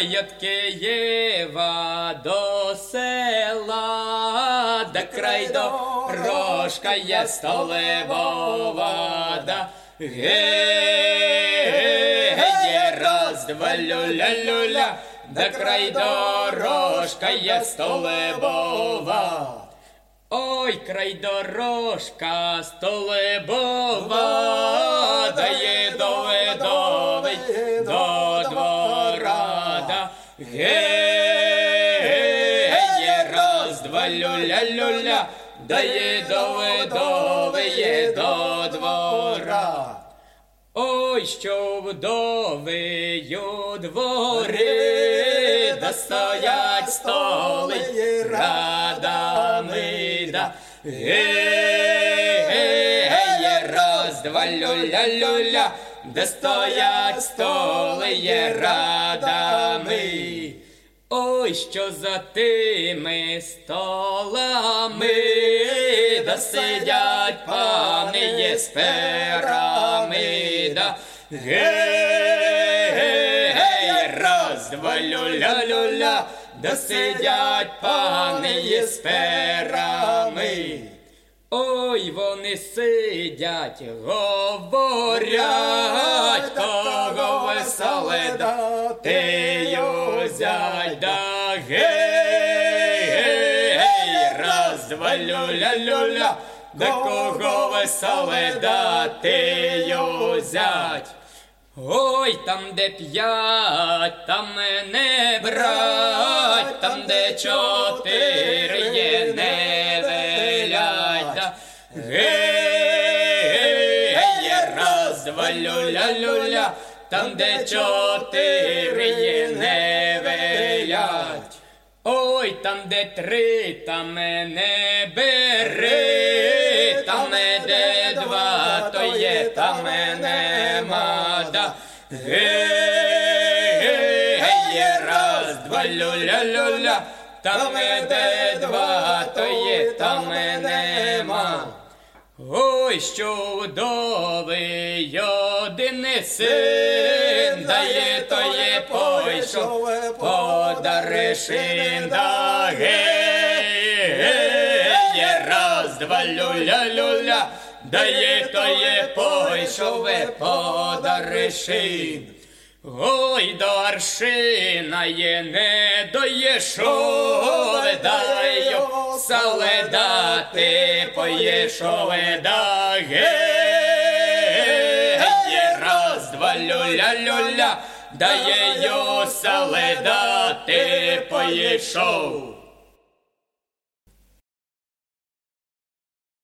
Ой, от Києва до села, да край дорожка є столибова, да гей, раз, два, люля-люля, да край дорожка є столибова. Ой, край дорожка столибова, да є до видовий до двора, да гей, раз, два, люля-люля, да є до видовий до двора. Ой, що вдовию двори, да стоять столи радами, да гей, раз, два, люля-люля, да стоять столи радами. Ой, що за тими столами, да сидять пани з перами, да гей, раз, два, люля-люля, да сидять пани з перами. Ой, вони сидять, говорять, кого веселе дати взять, да гей, раз, два, люля-люля, да кого веселе дати взять. Ой, там, де п'ять, там мене брать, там, де чотири є, не велять, да гей, раз, два, люля-люля, там, де чотири є, не велять. Ой, там, де три, там мене бери, там, де два, то є, там нема, да гей, раз, два, люля-люля, там де два, то є, там нема. Ой, що вдовий один син, дає, то є, пойшов подаришин, да гей, раз, два, люля-люля, дає, то є, пойшов подаришин. Ой, до аршина є, не доєшов, даю саледати, поєшов, да гей, раз, два, люля-люля, дає саледати, поєшов.